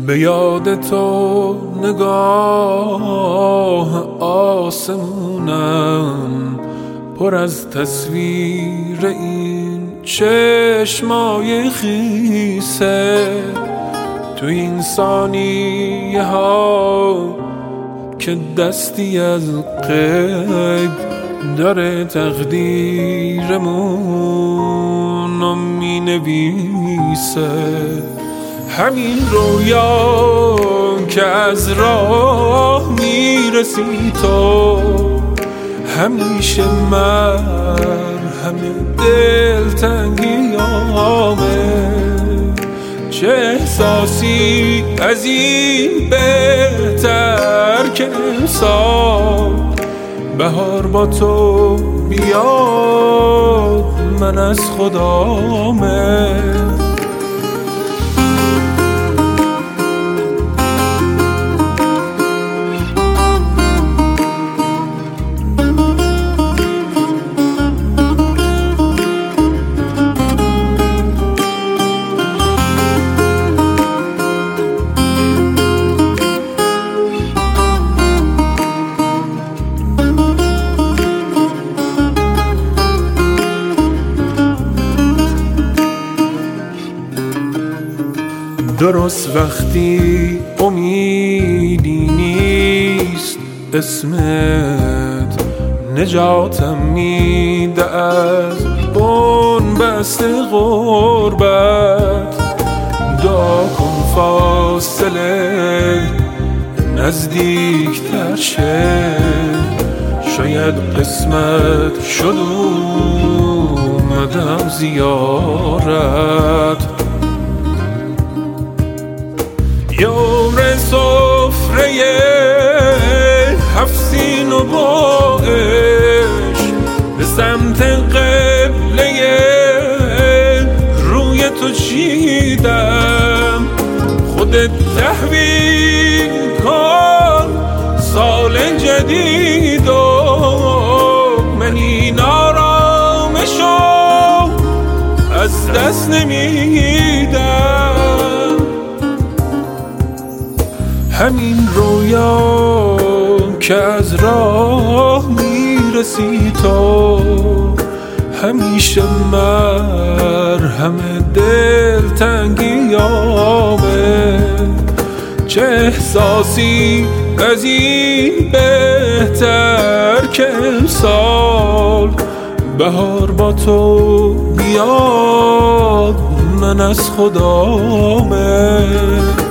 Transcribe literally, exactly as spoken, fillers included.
به یاد تو نگاه آسمونم پر از تصویر این چشمای خیسه، تو این ثانیه ها که دستی از غیب داره تقدیرمون رو می نویسه. همین رویا که از راه میرسی تو همیشه مرهم دلتنگیامه. چه احساسی از این بهتر که امسال بهار با تو بیاد من از خدامه. درست وقتی امیدی نیست اسمت نجاتم میده از بنبست غربت. دعا کن فاصله نزدیکتر شه، شاید قسمت شد اومدم زیارت. یه عمر سفره هفت سین و با عشق به سمت قبله روی تو چیدم. خودت تحویل کن سال جدید و من این آرامشو از دست نمیدم. همین رویا که از راه میرسی تو همیشه مرهم دلتنگیامه. چه احساسی از این بهتر که امسال بهار با تو بیاد من از خدامه.